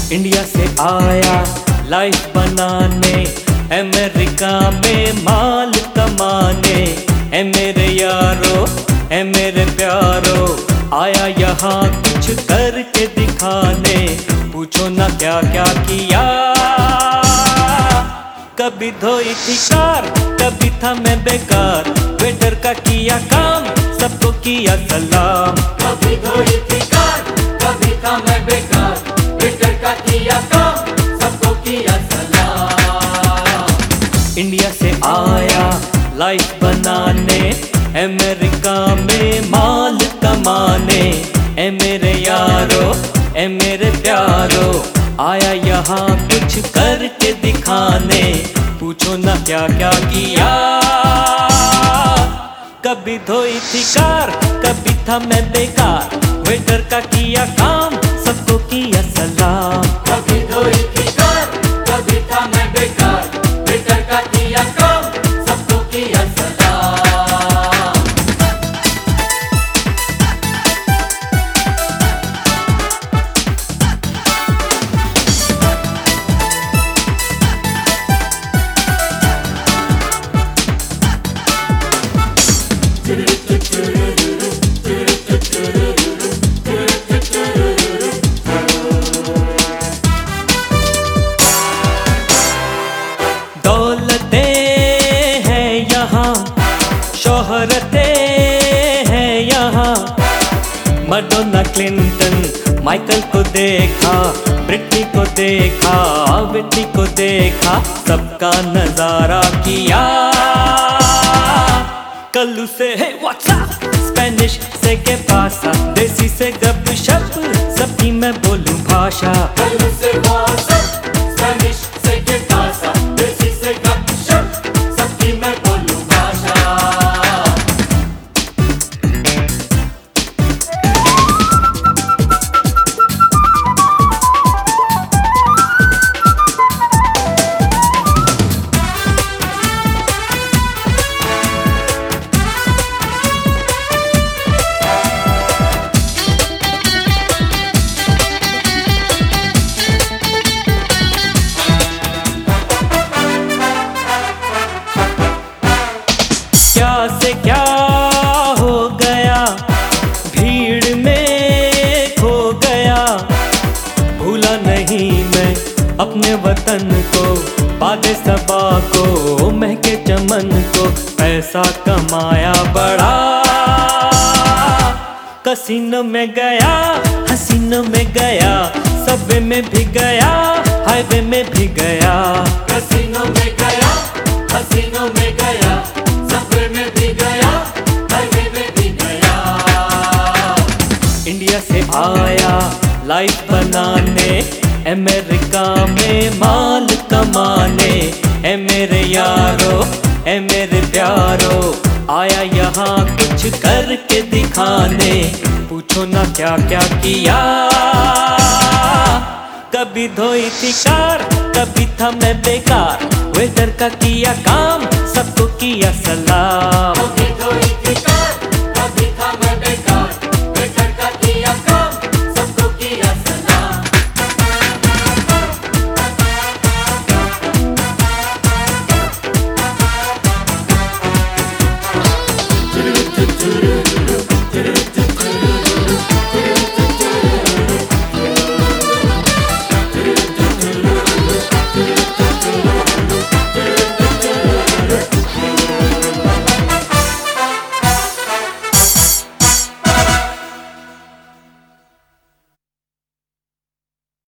India से आया life बनाने, अमेरिका में माल कमाने। ए मेरे यारो, ए मेरे प्यारो, आया यहाँ कुछ करके दिखाने। पूछो ना क्या क्या किया, कभी धोई थी कार, कभी था मैं बेकार। वेटर का किया काम, सबको किया सलाम। कभी धोई थी कार, कभी था मैं बेकार। वेटर का किया काम, सबको किया सलाम। इंडिया से आया लाइफ बनाने, अमेरिका में माल कमाने। ए मेरे यारो, ए मेरे प्यारो, आया यहाँ कुछ करके दिखाने। पूछो ना क्या क्या किया, कभी धोई थी कार, कभी था मैं बेकार। वेटर का किया काम, सबको किया सलाम। कभी धोई थी कार, कभी था मैं बेकार। वेटर का किया काम, सबको किया सलाम। मडोना क्लिंटन माइकल को देखा, ब्रिटनी को देखा, विटी को देखा, सबका नजारा किया। कल्लू से हे व्हाट्सअप, स्पेनिश से के पासा, देसी से गपशप, सबकी मैं बोलूं भाषा। कल्लू से व्हाट्सअप, स्पेनिश से के पासा, देसी से गपशप, सबकी मैं बोलूं भाषा। से क्या हो गया, भीड़ में खो गया। भूला नहीं मैं अपने वतन को, बादे सबा को, महके चमन को। पैसा कमाया बड़ा, कसीनो में गया, हसीनों में गया, सबवे में भी गया, हाईवे में भी गया। कसीनो में गया, हसीनों में गया, सबवे में भी गया, हाईवे में भी गया। इंडिया से आया लाइफ बनाने, अमेरिका में माल कमाने। ए मेरे यारो, ए मेरे प्यारो, आया यहाँ कुछ करके दिखाने। पूछो ना क्या क्या किया, कभी धोई थी कार, कभी था मैं बेकार। वेटर का किया काम, सबको किया सलाम।